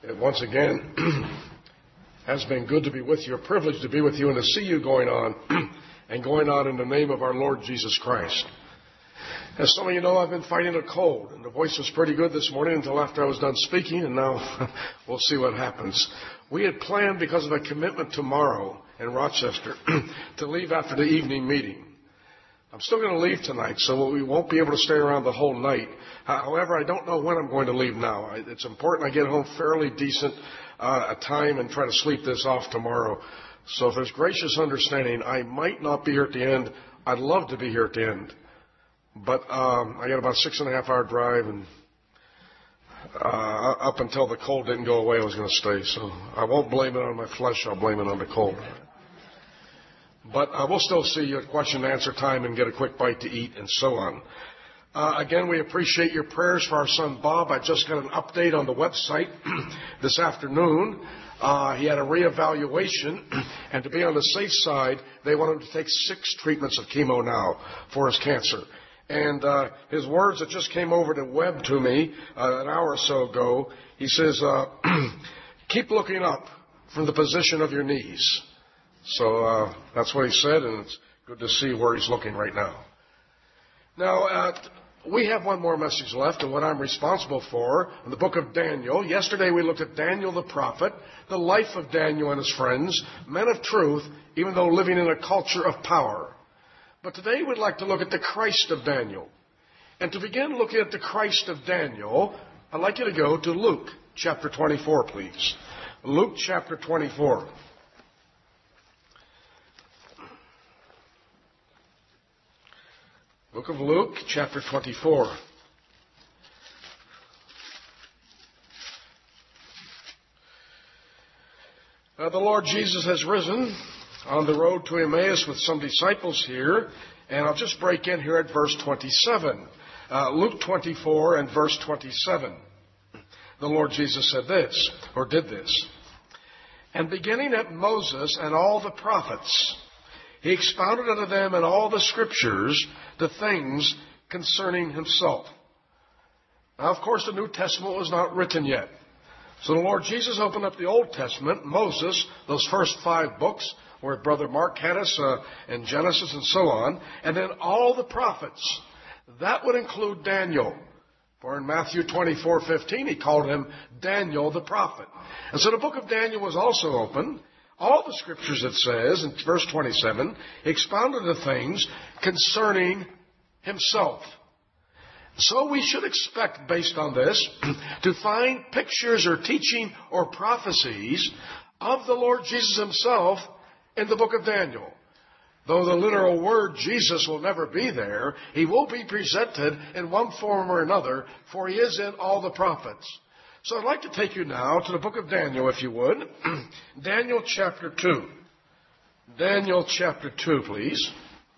It once again has been good to be with you, a privilege to be with you and to see you going on and going on in the name of our Lord Jesus Christ. As some of you know, I've been fighting a cold, and the voice was pretty good this morning until after I was done speaking, and now we'll see what happens. We had planned, because of a commitment tomorrow in Rochester, to leave after the evening meeting. I'm still going to leave tonight, so we won't be able to stay around the whole night. However, I don't know when I'm going to leave now. It's important I get home fairly decent a time and try to sleep this off tomorrow. So if there's gracious understanding, I might not be here at the end. I'd love to be here at the end. But I got about a 6.5 hour drive, and up until the cold didn't go away, I was going to stay. So I won't blame it on my flesh. I'll blame it on the cold. But we'll still see you at question and answer time and get a quick bite to eat and so on. Again, we appreciate your prayers for our son Bob. I just got an update on the website this afternoon. He had a reevaluation, and to be on the safe side, they want him to take 6 treatments of chemo now for his cancer. And his words that just came over the web to me an hour or so ago, he says, keep looking up from the position of your knees. So that's what he said, and it's good to see where he's looking right now. Now, we have one more message left, and what I'm responsible for in the book of Daniel. Yesterday we looked at Daniel the prophet, the life of Daniel and his friends, men of truth, even though living in a culture of power. But today we'd like to look at the Christ of Daniel. And to begin looking at the Christ of Daniel, I'd like you to go to Luke chapter 24, please. Luke chapter 24. Book of Luke, chapter 24. The Lord Jesus has risen on the road to Emmaus with some disciples here, and I'll just break in here at verse 27. Luke 24 and verse 27. The Lord Jesus said this, or did this. And beginning at Moses and all the prophets, he expounded unto them in all the Scriptures the things concerning himself. Now, of course, the New Testament was not written yet. So the Lord Jesus opened up the Old Testament, Moses, those first 5 books, where Brother Mark had us, in Genesis and so on, and then all the prophets. That would include Daniel. For in Matthew 24:15, he called him Daniel the prophet. And so the book of Daniel was also open. All the Scriptures, it says, in verse 27, expounded the things concerning himself. So we should expect, based on this, to find pictures or teaching or prophecies of the Lord Jesus himself in the book of Daniel. Though the literal word Jesus will never be there, he will be presented in one form or another, for he is in all the prophets. So I'd like to take you now to the book of Daniel, if you would. Daniel chapter 2. Daniel chapter 2, please.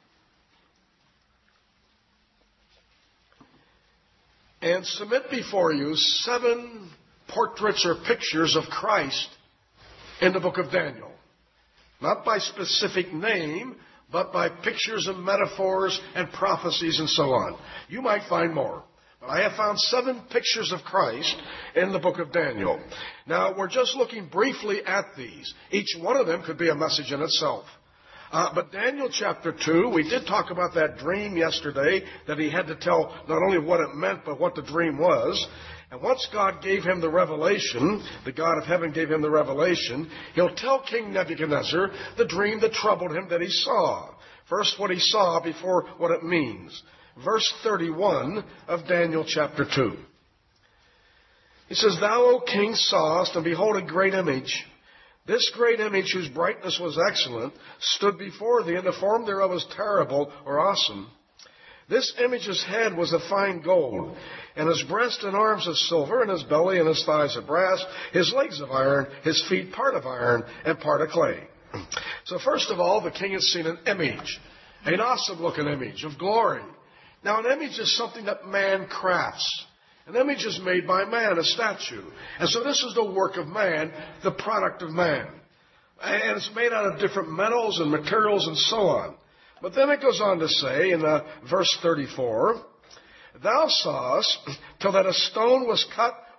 And submit before you 7 portraits or pictures of Christ in the book of Daniel. Not by specific name, but by pictures and metaphors and prophecies and so on. You might find more. But I have found 7 pictures of Christ in the book of Daniel. Now, we're just looking briefly at these. Each one of them could be a message in itself. But Daniel chapter 2, we did talk about that dream yesterday, that he had to tell not only what it meant, but what the dream was. And once God gave him the revelation, the God of heaven gave him the revelation, he'll tell King Nebuchadnezzar the dream that troubled him that he saw. First, what he saw before what it means. Verse 31 of Daniel chapter 2. He says, Thou, O king, sawest, and behold, a great image. This great image, whose brightness was excellent, stood before thee, and the form thereof was terrible or awesome. This image's head was of fine gold, and his breast and arms of silver, and his belly and his thighs of brass, his legs of iron, his feet part of iron, and part of clay. So first of all, the king has seen an image, an awesome-looking image of glory. Now, an image is something that man crafts. An image is made by man, a statue. And so this is the work of man, the product of man. And it's made out of different metals and materials and so on. But then it goes on to say in verse 34, Thou sawest till that a stone was cut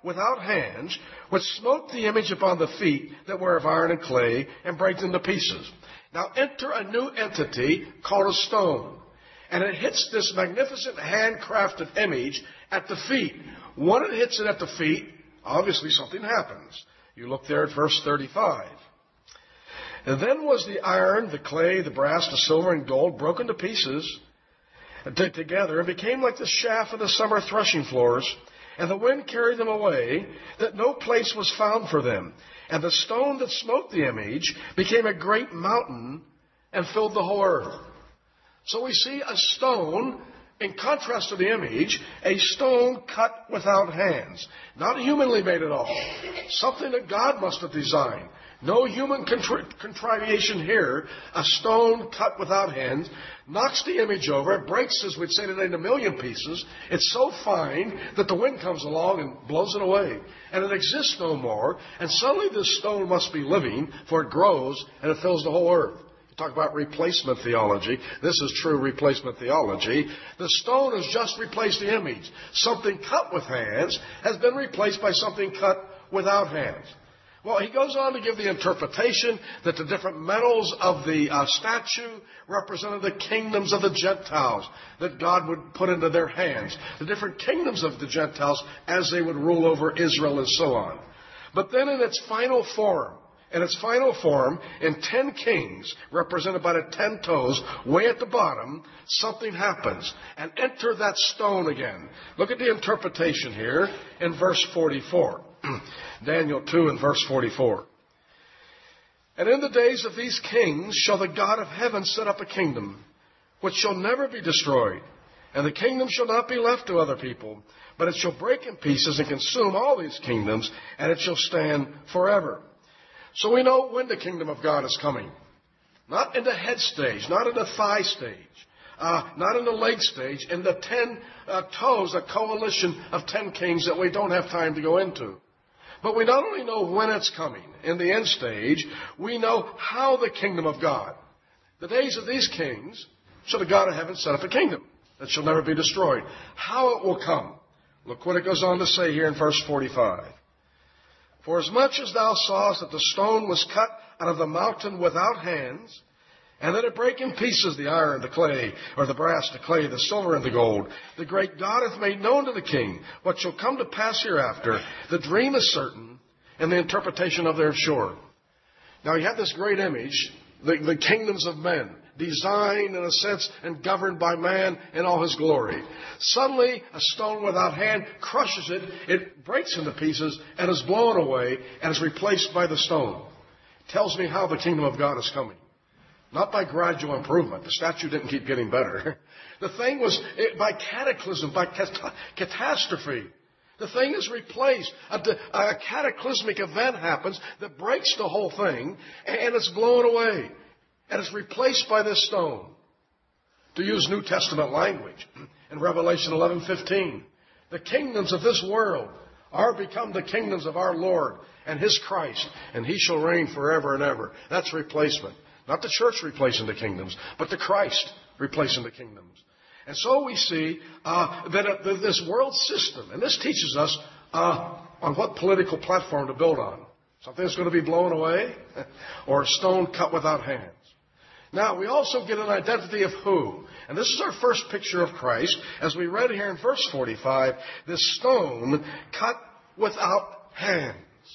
without hands, which smote the image upon the feet that were of iron and clay, and brake them to pieces. Now enter a new entity called a stone. And it hits this magnificent handcrafted image at the feet. When it hits it at the feet, obviously something happens. You look there at verse 35. And then was the iron, the clay, the brass, the silver, and gold broken to pieces together, and became like the chaff of the summer threshing floors. And the wind carried them away, that no place was found for them. And the stone that smote the image became a great mountain and filled the whole earth. So we see a stone, in contrast to the image, a stone cut without hands. Not humanly made at all. Something that God must have designed. No human contrivation here. A stone cut without hands knocks the image over. It breaks, as we'd say today, into a million pieces. It's so fine that the wind comes along and blows it away. And it exists no more. And suddenly this stone must be living, for it grows and it fills the whole earth. You talk about replacement theology. This is true replacement theology. The stone has just replaced the image. Something cut with hands has been replaced by something cut without hands. Well, he goes on to give the interpretation that the different metals of the statue represented the kingdoms of the Gentiles that God would put into their hands. The different kingdoms of the Gentiles as they would rule over Israel and so on. But then in its final form, in 10 kings, represented by the 10 toes, way at the bottom, something happens. And enter that stone again. Look at the interpretation here in verse 44. Daniel 2 and verse 44. And in the days of these kings shall the God of heaven set up a kingdom, which shall never be destroyed. And the kingdom shall not be left to other people, but it shall break in pieces and consume all these kingdoms, and it shall stand forever. So we know when the kingdom of God is coming. Not in the head stage, not in the thigh stage, not in the leg stage, in the 10 toes, a coalition of 10 kings that we don't have time to go into. But we not only know when it's coming, in the end stage, we know how the kingdom of God. The days of these kings shall the God of heaven set up a kingdom that shall never be destroyed. How it will come. Look what it goes on to say here in verse 45. For as much as thou sawest that the stone was cut out of the mountain without hands, and that it brake in pieces the iron, the clay, or the brass, the clay, the silver, and the gold, the great God hath made known to the king what shall come to pass hereafter. The dream is certain, and the interpretation of their sure. Now you have this great image, the kingdoms of men, designed in a sense and governed by man in all his glory. Suddenly, a stone without hand crushes it, it breaks into pieces, and is blown away, and is replaced by the stone. It tells me how the kingdom of God is coming. Not by gradual improvement. The statue didn't keep getting better. The thing was by cataclysm, by catastrophe. The thing is replaced. A cataclysmic event happens that breaks the whole thing, and it's blown away. And it's replaced by this stone. To use New Testament language, in Revelation 11:15, the kingdoms of this world are become the kingdoms of our Lord and His Christ, and He shall reign forever and ever. That's replacement. Not the church replacing the kingdoms, but the Christ replacing the kingdoms. And so we see that this world system, and this teaches us on what political platform to build on. Something that's going to be blown away, or a stone cut without hands. Now, we also get an identity of who. And this is our first picture of Christ. As we read here in verse 45, this stone cut without hands.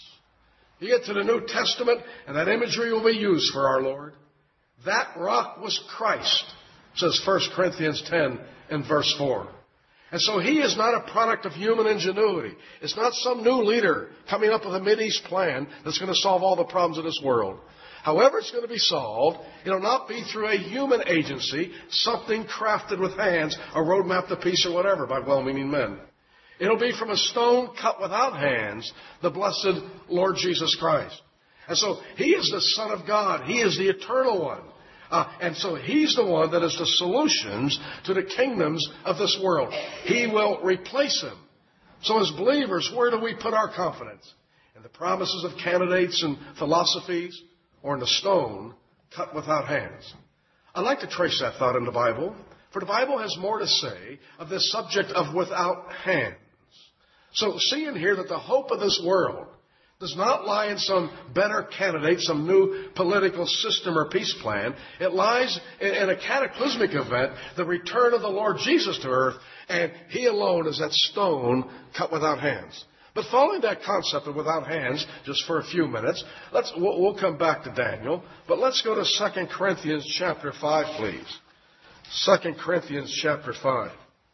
You get to the New Testament, and that imagery will be used for our Lord. That rock was Christ, says 1 Corinthians 10 and verse 4. And so He is not a product of human ingenuity. It's not some new leader coming up with a Mideast plan that's going to solve all the problems of this world. However it's going to be solved, it'll not be through a human agency, something crafted with hands, a roadmap to peace or whatever by well-meaning men. It'll be from a stone cut without hands, the blessed Lord Jesus Christ. And so He is the Son of God. He is the eternal one. And so He's the one that is the solutions to the kingdoms of this world. He will replace Him. So as believers, where do we put our confidence? In the promises of candidates and philosophies, or in the stone cut without hands? I'd like to trace that thought in the Bible, for the Bible has more to say of this subject of without hands. So seeing here that the hope of this world does not lie in some better candidate, some new political system or peace plan. It lies in a cataclysmic event, the return of the Lord Jesus to earth, and He alone is that stone cut without hands. But following that concept of without hands, just for a few minutes, we'll come back to Daniel, but let's go to 2 Corinthians chapter 5, please. 2 Corinthians chapter 5.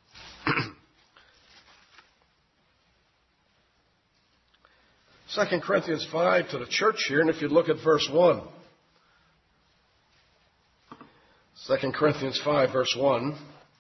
2 Corinthians 5 to the church here, and if you look at verse 1. 2 Corinthians 5, verse 1.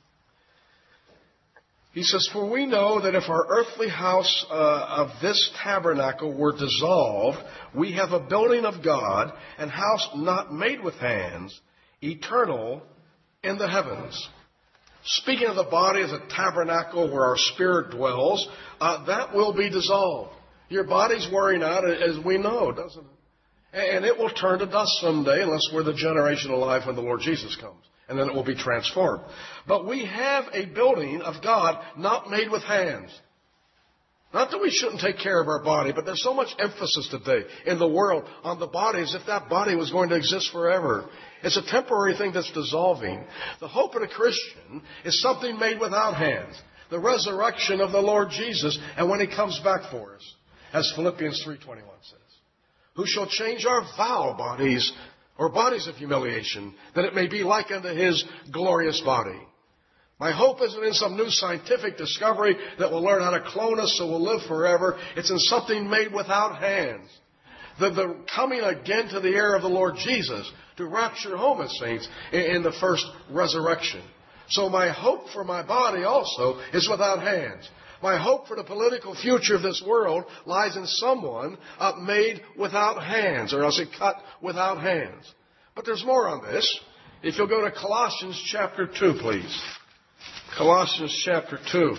He says, "For we know that if our earthly house of this tabernacle were dissolved, we have a building of God, an house not made with hands, eternal in the heavens." Speaking of the body as a tabernacle where our spirit dwells, that will be dissolved. Your body's wearing out, as we know, doesn't it? And it will turn to dust someday, unless we're the generation alive when the Lord Jesus comes. And then it will be transformed. But we have a building of God not made with hands. Not that we shouldn't take care of our body, but there's so much emphasis today in the world on the body as if that body was going to exist forever. It's a temporary thing that's dissolving. The hope of the Christian is something made without hands. The resurrection of the Lord Jesus, and when He comes back for us. As Philippians 3:21 says, "Who shall change our foul bodies, or bodies of humiliation, that it may be like unto His glorious body." My hope isn't in some new scientific discovery that will learn how to clone us so we'll live forever. It's in something made without hands. The coming again to the air of the Lord Jesus to rapture home His saints in the first resurrection. So my hope for my body also is without hands. My hope for the political future of this world lies in someone made without hands, or else it cut without hands. But there's more on this. If you'll go to Colossians chapter 2, please. Colossians chapter 2.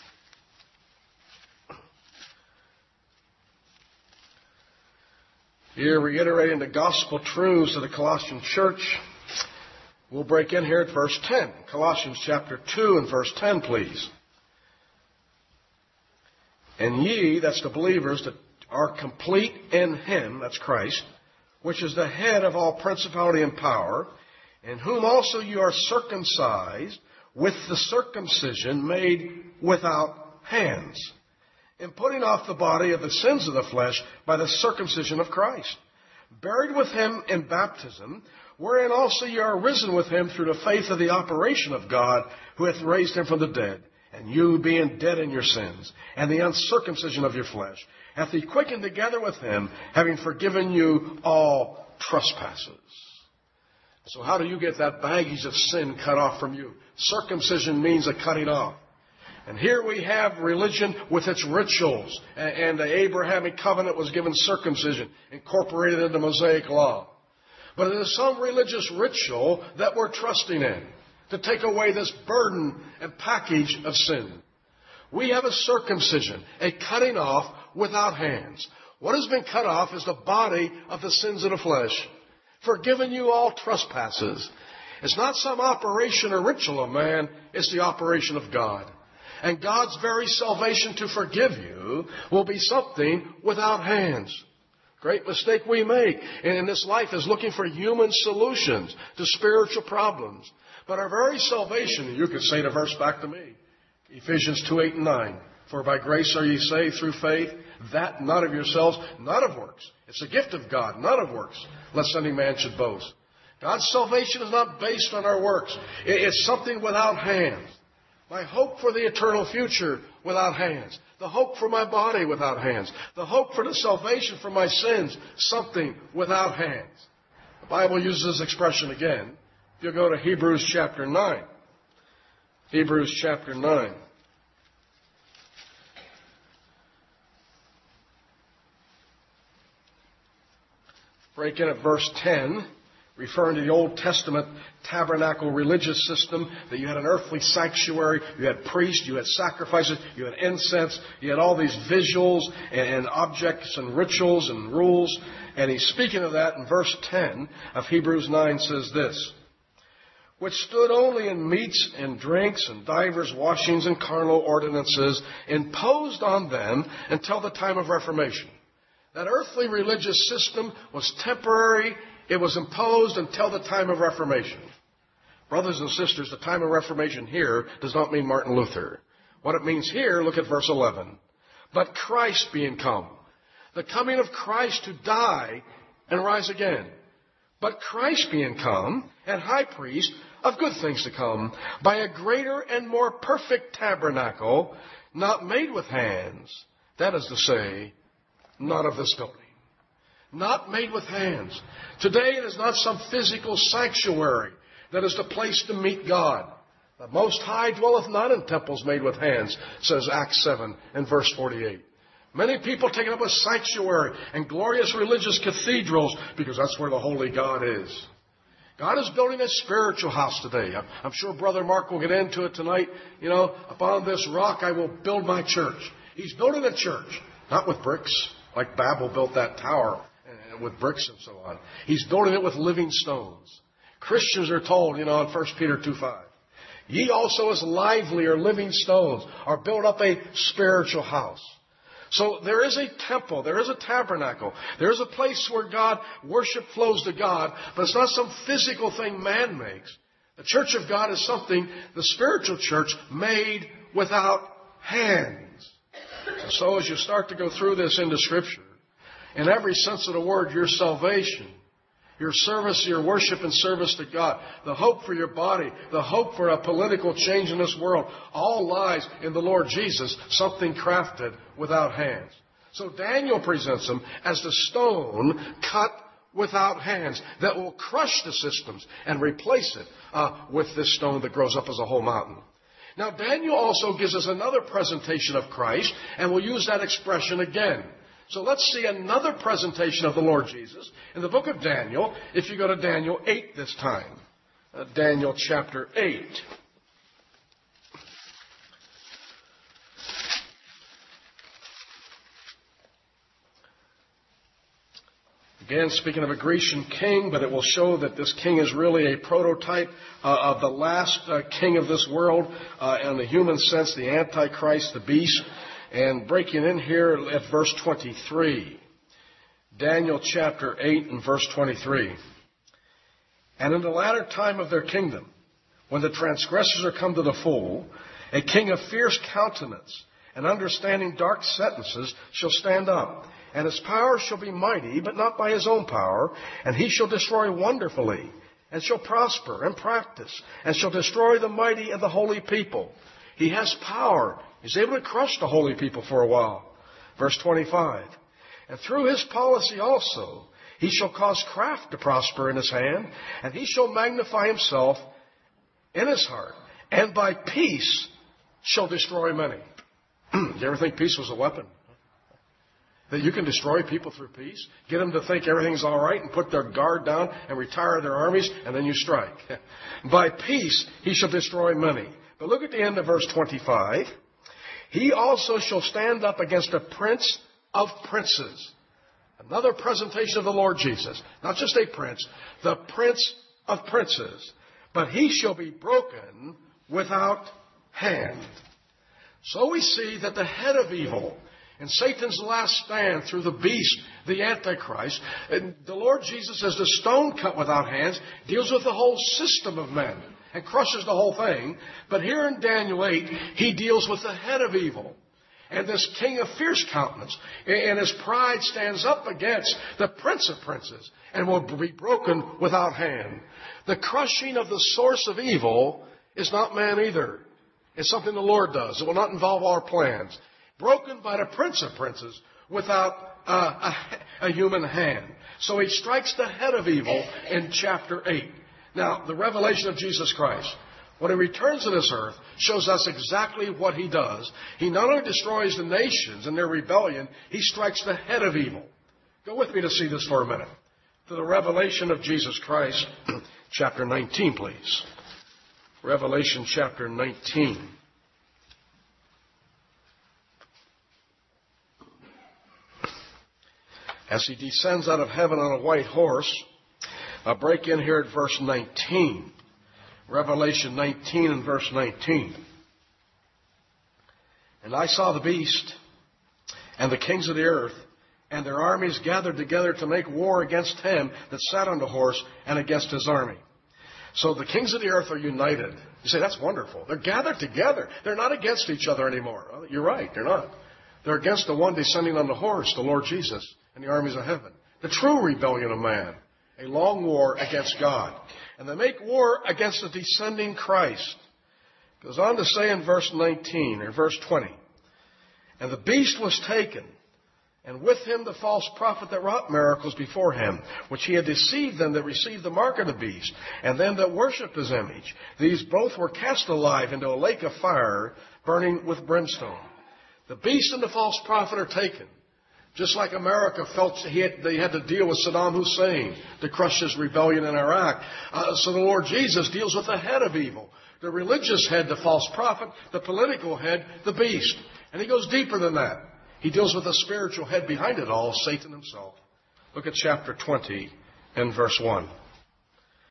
Here, reiterating the gospel truths of the Colossian church, we'll break in here at verse 10. Colossians chapter 2 and verse 10, please. "And ye," that's the believers, that are complete in Him, that's Christ, which is the head of all principality and power, in whom also you are circumcised with the circumcision made without hands, in putting off the body of the sins of the flesh by the circumcision of Christ, buried with Him in baptism, wherein also you are risen with Him through the faith of the operation of God, who hath raised Him from the dead. And you, being dead in your sins, and the uncircumcision of your flesh, hath He quickened together with Him, having forgiven you all trespasses." So how do you get that baggage of sin cut off from you? Circumcision means a cutting off. And here we have religion with its rituals. And the Abrahamic covenant was given circumcision, incorporated into Mosaic law. But it is some religious ritual that we're trusting in to take away this burden and package of sin. We have a circumcision, a cutting off without hands. What has been cut off is the body of the sins of the flesh. Forgiven you all trespasses. It's not some operation or ritual of man, it's the operation of God. And God's very salvation to forgive you will be something without hands. Great mistake we make in this life is looking for human solutions to spiritual problems. But our very salvation, you could say the verse back to me, Ephesians 2:8 and 9. "For by grace are ye saved through faith, that not of yourselves, not of works." It's a gift of God, not of works, lest any man should boast. God's salvation is not based on our works. It's something without hands. My hope for the eternal future without hands. The hope for my body without hands. The hope for the salvation from my sins, something without hands. The Bible uses this expression again. If you go to Hebrews chapter 9. Hebrews chapter 9. Break in at verse 10, referring to the Old Testament tabernacle religious system, that you had an earthly sanctuary, you had priests, you had sacrifices, you had incense, you had all these visuals and objects and rituals and rules. And he's speaking of that in verse 10 of Hebrews 9 says this, which stood only in meats and drinks and divers washings and carnal ordinances, imposed on them until the time of Reformation. That earthly religious system was temporary. It was imposed until the time of Reformation. Brothers and sisters, the time of Reformation here does not mean Martin Luther. What it means here, look at verse 11. But Christ being come. The coming of Christ to die and rise again. But Christ being come, and high priest of good things to come, by a greater and more perfect tabernacle, not made with hands. That is to say, not of this building. Not made with hands. Today it is not some physical sanctuary that is the place to meet God. The Most High dwelleth not in temples made with hands, says Acts 7 and verse 48. Many people take it up a sanctuary and glorious religious cathedrals because that's where the holy God is. God is building a spiritual house today. I'm sure Brother Mark will get into it tonight. You know, upon this rock I will build my church. He's building a church, not with bricks, like Babel built that tower with bricks and so on. He's building it with living stones. Christians are told, in 1 Peter 2:5, ye also as lively or living stones are built up a spiritual house. So there is a temple, there is a tabernacle, there is a place where God, worship flows to God, but it's not some physical thing man makes. The church of God is something, the spiritual church, made without hands. And so as you start to go through this into Scripture, in every sense of the word, your salvation, your service, your worship and service to God, the hope for your body, the hope for a political change in this world, all lies in the Lord Jesus, something crafted without hands. So Daniel presents him as the stone cut without hands that will crush the systems and replace it with this stone that grows up as a whole mountain. Now Daniel also gives us another presentation of Christ, and we'll use that expression again. So let's see another presentation of the Lord Jesus in the book of Daniel, if you go to Daniel 8 this time. Daniel chapter 8. Again, speaking of a Grecian king, but it will show that this king is really a prototype of the last king of this world, in the human sense, the Antichrist, the beast. And breaking in here at verse 23. Daniel chapter 8 and verse 23. And in the latter time of their kingdom, when the transgressors are come to the full, a king of fierce countenance and understanding dark sentences shall stand up. And his power shall be mighty, but not by his own power. And he shall destroy wonderfully, and shall prosper and practice, and shall destroy the mighty and the holy people. He has power. He's able to crush the holy people for a while. Verse 25. And through his policy also, he shall cause craft to prosper in his hand, and he shall magnify himself in his heart, and by peace shall destroy many. Do you ever think peace was a weapon? That you can destroy people through peace? Get them to think everything's all right and put their guard down and retire their armies, and then you strike. By peace he shall destroy many. But look at the end of verse 25. He also shall stand up against a prince of princes. Another presentation of the Lord Jesus. Not just a prince, the prince of princes. But he shall be broken without hand. So we see that the head of evil, in Satan's last stand through the beast, the Antichrist, and the Lord Jesus, as the stone cut without hands, deals with the whole system of men and crushes the whole thing. But here in Daniel 8, he deals with the head of evil. And this king of fierce countenance, and his pride stands up against the prince of princes and will be broken without hand. The crushing of the source of evil is not man either. It's something the Lord does. It will not involve our plans. Broken by the prince of princes without a human hand. So he strikes the head of evil in chapter 8. Now, the revelation of Jesus Christ, when he returns to this earth, shows us exactly what he does. He not only destroys the nations and their rebellion, he strikes the head of evil. Go with me to see this for a minute. To the revelation of Jesus Christ, chapter 19, please. Revelation chapter 19. As he descends out of heaven on a white horse, I'll break in here at verse 19. Revelation 19 and verse 19. And I saw the beast and the kings of the earth and their armies gathered together to make war against him that sat on the horse and against his army. So the kings of the earth are united. You say, that's wonderful. They're gathered together. They're not against each other anymore. Well, you're right, they're not. They're against the one descending on the horse, the Lord Jesus, and the armies of heaven. The true rebellion of man. A long war against God. And they make war against the descending Christ. It goes on to say in verse 19 or verse 20. And the beast was taken, and with him the false prophet that wrought miracles before him, which he had deceived them that received the mark of the beast, and them that worshipped his image. These both were cast alive into a lake of fire, burning with brimstone. The beast and the false prophet are taken. Just like America felt they had to deal with Saddam Hussein to crush his rebellion in Iraq. So the Lord Jesus deals with the head of evil. The religious head, the false prophet. The political head, the beast. And he goes deeper than that. He deals with the spiritual head behind it all, Satan himself. Look at chapter 20 and verse 1.